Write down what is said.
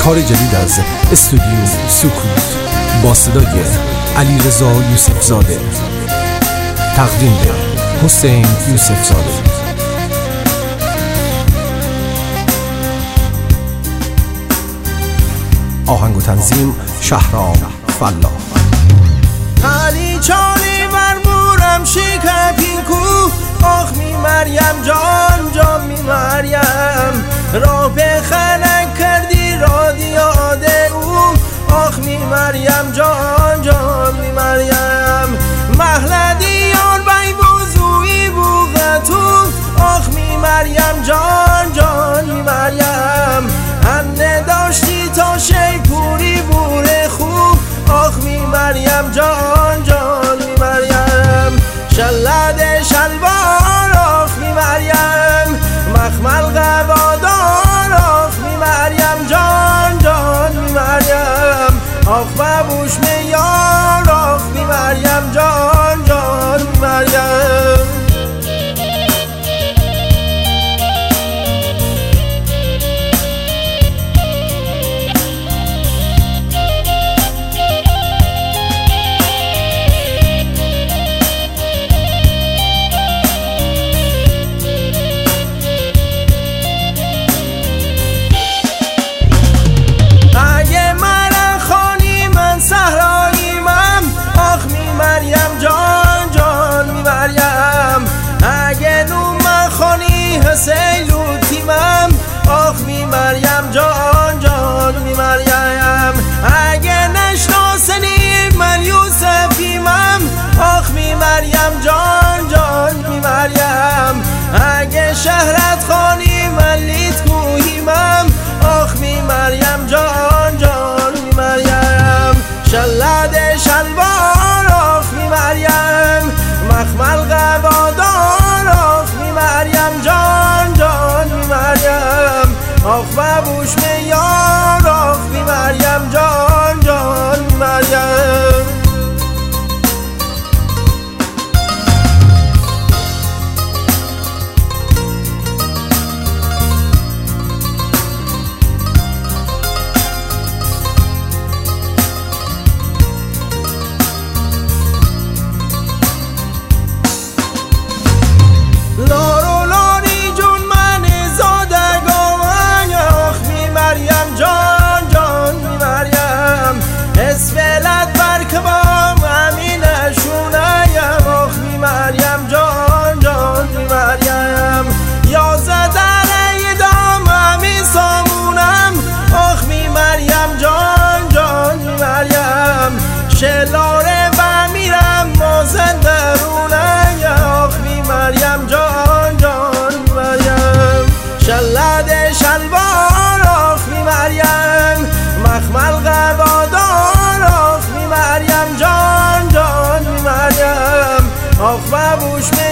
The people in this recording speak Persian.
کار جدید از استودیو سکوت با صدای علیرضا یوسف زاده، تقدیم به حسین یوسف زاده. آهنگ و تنظیم شهرام فلاح. علی چالی مرمورم شکپین کو، آخ می مریم جان جان می مریم، را به خنک کردی را دیاد او، آخ می مریم جان جان می مریم، محلدیان بی بوزوی بوغتون، آخ می مریم جان جان می مریم، انه داشتی تا شیپوری بور خوب، آخ می مریم جان جان می مریم، شلد شلوار آخ می مریم، مخمل قوادار آخ می مریم جان جان می مریم، آخ ببوش میار آخ می مریم جان جان می مریم. سیلو تیمم آخ می مریم جان جان می مریم، اگه نشناسنی من یوسفیمم، آخ می مریم جان جان می مریم، اگه شهرت خانی من لیت کوهیمم، آخ می مریم جان جان می مریم، شلد شلوار آخ می مریم، مخمل قوادار آخ می مریم جان جان می مریم، آخ ببوش میار آخ می مریم جان جان می مریم. اسفلت برکبام امین شونیم، آخ می مریم جان جان می مریم، یازده دره دام امی سامونم، آخ می مریم جان جان می مریم، شلاره و میرم مازن درونه، آخ می مریم جان جان می مریم، شلد شلوار آخ می مریم، مخمل قوادار آخ می مریم جان جان می مریم، آخ ببوش